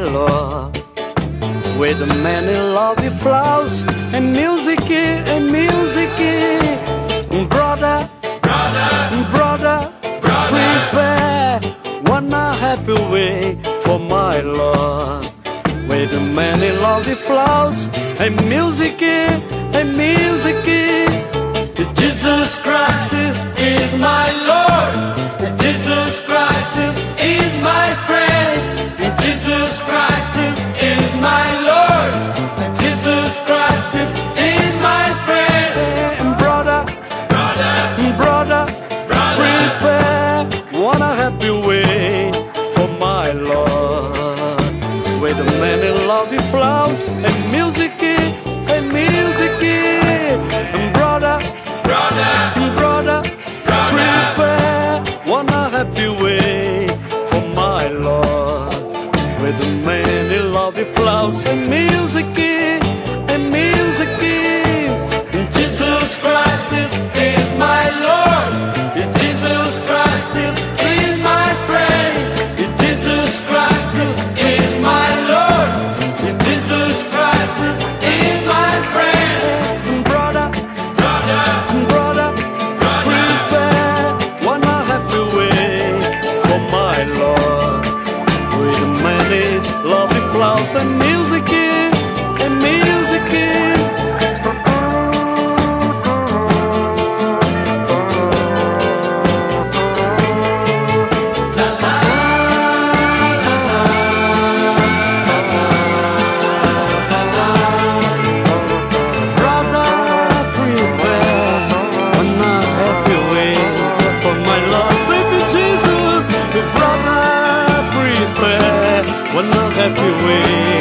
Lord, with many lovely flowers and music, brother, brother, prepare one happy way for my Lord, with many lovely flowers and music, Jesus Christ is my Lord, Jesus Christ is my friend, Jesus Christ is my Lord, Jesus Christ is my friend. Brother, prepare one happy way for my Lord, with many lovely flowers and music, brother, prepare one happy way for my Lord, with many lovely flowers and music, Jesus Christ is my Lord, Jesus Christ is my friend, Jesus Christ is my Lord, Jesus Christ is my friend. Brother, prepare one happy way for my Lord, with many lovely flowers and music, one happy way